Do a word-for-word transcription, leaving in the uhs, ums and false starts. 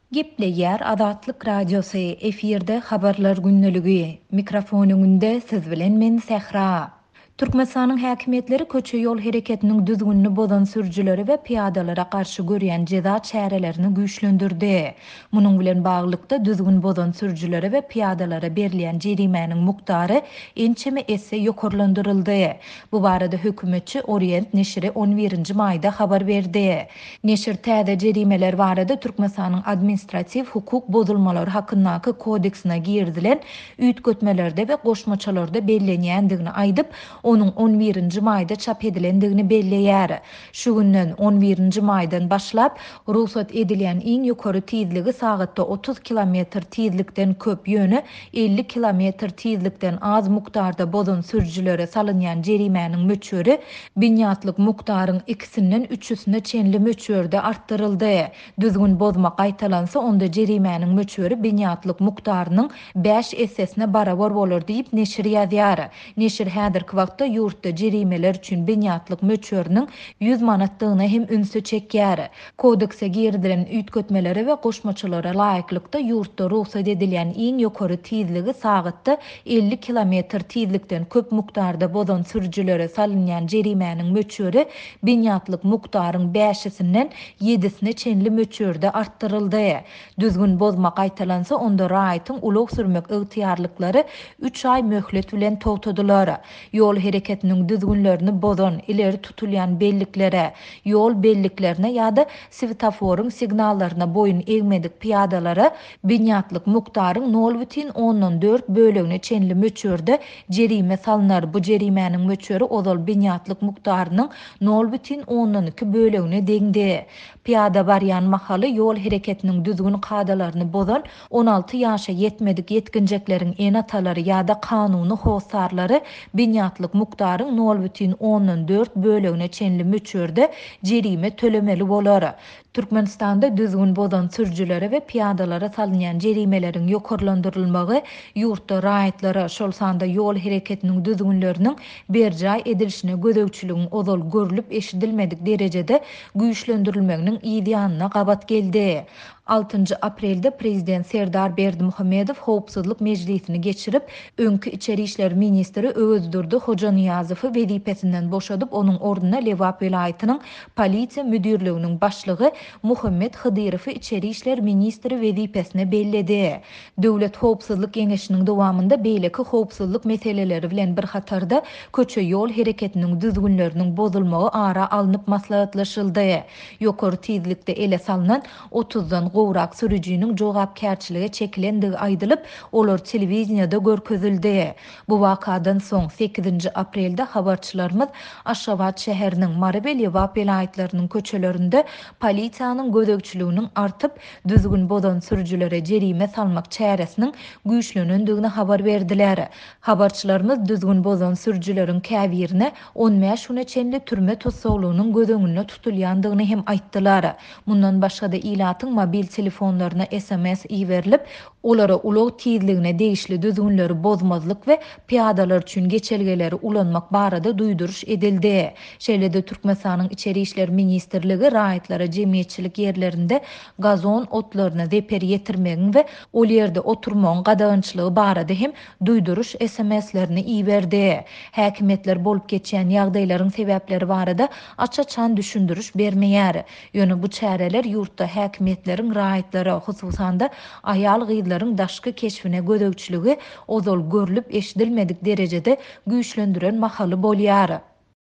Gepleýär Azatlyk Radiosy eferde habarlar günneligi. Mikrofonuňynda siz bilen men Sähra. Türkmenistanyň häkimetleri köçe ýol hereketiniň düzgünini bozan sürüjileri we piýadalara garşy görýän jeza çärelerini güýçlendirdi. Munyň bilen baglykda düzgün bozan sürüjileri we piýadalara berilýän jerimäniň mukdary ençeme esse ýokarlandyryldy. Bu barada hökümetçi Orient neşri on birinji maýda habar berdi. Neşir täze jerimeler barada Türkmenistanyň administrativ hukuk bozulmalary hakyndaky kodeksine girdilen üýtgetmelerde we goşmaçalarda bellenýändigini aýdyp, onun on birinji maýda çap edilendigini belleýär. Şu günden on birinji maýdan başlap ruhsat edilen iň ýokary tizligi sagatda otuz kilometr tizlikden köp ýöne elli kilometr tizlikden az mukdarda bozan sürüjilere salynýan jerimäniň möçüri binýatlyk mukdaryň ikisinden üçüsine çenli möçürde arttyryldy. Düzgün bozma gaýtalansa onda jerimäniň möçüri binýatlyk mukdarynyň beş essesine barabar bolar diýip neşir ýazýar. Neşir häzirki wagtda ýurtda jerimeler üçin binýatlyk möçüriniň yüz manatdygyna hem ünsü çekýär. Kodekse girdilen üýtgetmelere we goşmaçalara laýyklykda ýurtda ruhsat edilen iň ýokary tizligi sagatda elli kilometr tizlikden köp mukdarda bozan sürüjilere salynýan jerimäniň möçüri binýatlyk mukdaryň beşisinden yedisine çenli möçürde arttyryldy. Düzgün bozma gaýtalansa onda raýatyň ulak sürmek ygtyýarlyklary üç ay möhlet bilen togtadylar. Ýol hereketiniň düzgünlerini bozan ileri tutulýan belliklere, ýol belliklerine ýa-da svetoforyň signallaryna boyun egmedik piýadalara binýatlyk mukdaryň nol бүтүн ondan dört bölegine çenli möçürde jerime salynar. Bu jerimäniň möçüri ozal binýatlyk mukdarynyň nol бүтүn ondan iki bölegine deňdi. Piýada barýan mahaly ýol hereketiniň düzgün kadalaryny bozan on alty ýaşa ýetmedik ýetginjekleriň enatalary ýa-da kanuny howsarlary binýatlyk mukdaryň nol бүтүn ondan dört bölegine çenli möçürde jerime tölemeli bolar. Türkmenistanda düzgün bozan sürüjilere we piýadalara salynýan jerimelerin ýokarlandyrylmagy ýurtda raýatlara şol sanda ýol hereketiniň düzgünleriniň berjay edilişine gödökçüligiň ozal görülüp eşidilmedik derejede güýçlendirilmeginiň ideýanyna gabat geldi. altynjy aprelde prezident Serdar Berdimuhammedow Howpsuzlyk Mejlisini geçirip, öňkü içeri işler ministri Özdürdi Hojaniýazowy wezipesinden boşadyp, onuň orduna Lewap vilayatynyň polisiýa müdürliginiň başlygy Muhammed Hydyrowy içeri işler ministri wezipesine belledi. Döwlet howpsuzlyk geňeşiniň dowamında beýleki howpsuzlyk meseleleri bilen bir hatarda köçe ýol hereketiniň düzgünleriniň bozulmagy ara alınıp maslahatlaşyldy. Ýokary tizlikde ele salynan otuzdan gowrak sürüjiniň jogapkärçiligi çekilendigi aýdylyp, olar telewiziýada görkezildi. Bu wakadan soň sekizinji aprelde habarçylarymyz Aşgabat şäheriniň Maribel Lewap vilayatlarynyň köçelerinde polisiýanyň gödökçüliginiň artyp, düzgün bozan sürüjilere jerime salmak çäresiniň güýçlenendigini habar berdiler. Habarçylarymyz düzgün bozan sürüjileriň käbirine on beş güne çenli türme tossaglygynyň gözeňinde tutulýandygyny hem aýtdylar. Mundan başga da ilatyň mobil telefonlaryna S M S iýerilip, olara ulak tizligine degişli düzgünleri bozmazlyk we piýadalar üçin geçelgeleri ulanmak barada duýduruş edildi. Şeýlede Türkmenistanyň içeri işler ministrligi raýatlara jemgyýetçilik ýerlerinde gazon otlaryna zeper ýetirmegi we ol ýerde oturmagyň gadagynçylygy barada hem duýduruş S M S'lerini iýerdi. Häkimetler bolup geçýän ýagdaýlaryň sebäpleri barada açaçan düşündürüş bermeýär. Ýöne bu çäreler ýurtda häkimetleriň raýatlara, hususanda aýal gyzlaryň daşky keşfine gödökçüligi ozal görülüp eşidilmedik derejede güýçlendiren mahaly bolýar.